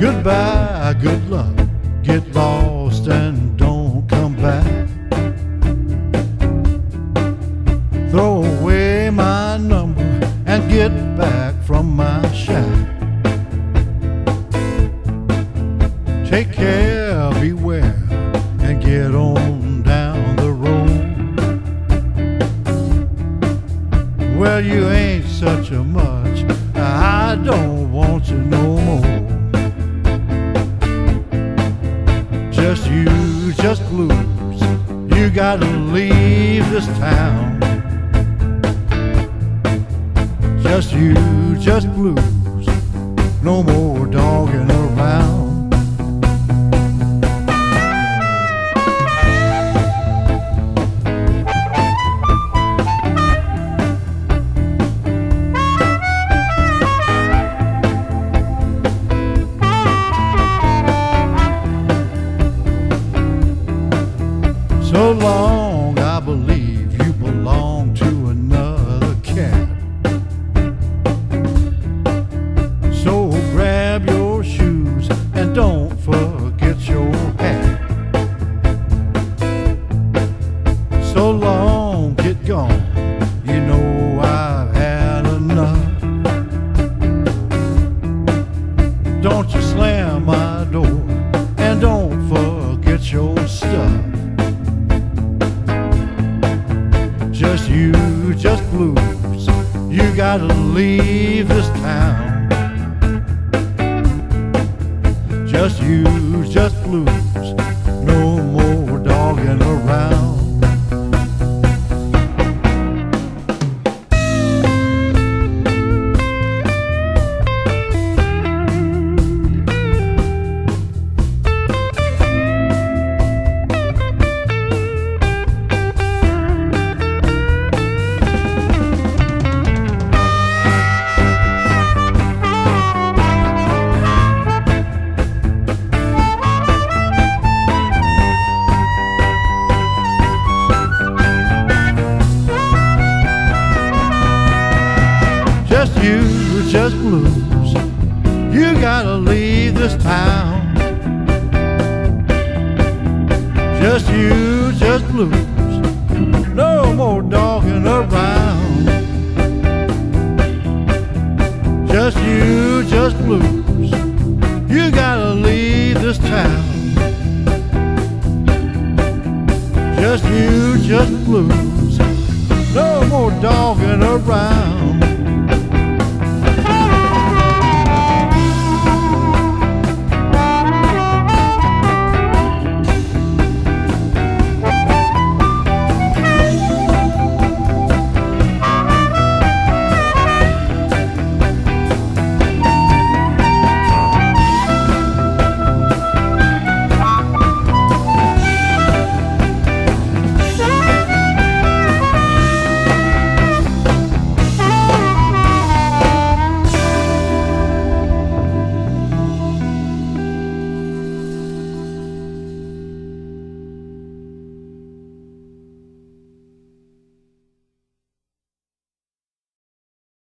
Goodbye, good luck, get lost and don't come back. Throw away my number and get back from my shack. Take care, beware, and get on down the road. Well, you ain't such a much, I don't want you no more. Just you, just blues, you gotta leave this town. Just you, just blues, no more dogging around. So long, I believe you belong to another cat. So grab your shoes and don't forget your hat. So long, get gone, you know I've had enough. Don't you slam my door and don't forget your stuff. Just you, just blues, you gotta leave this town. Just you, just blues, no more dogging around. Just you, just blues, you gotta leave this town. Just you, just blues, no more dogging around. Just you, just blues, you gotta leave this town. Just you, just blues, no more dogging around.